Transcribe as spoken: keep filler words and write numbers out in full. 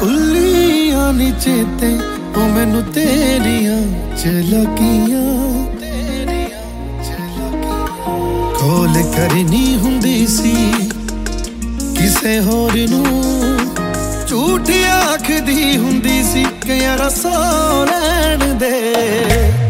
ਭੁੱਲੀਆਂ ਨੀ ਚੇਤੇ ਉਹ ਮੈਨੂੰ ਤੇਰੀਆਂ ਝਲਕੀਆਂ ਕੋਲ ਕਰਨੀ ਹੁੰਦੀ ਸੀ ਕਿਸੇ ਹੋਰ ਨੂੰ ਝੂਠ ਆਖਦੀ ਹੁੰਦੀ ਸੀ ਕਿ ਯਾਰਾ ਸੌ ਲੈਣ ਦੇ।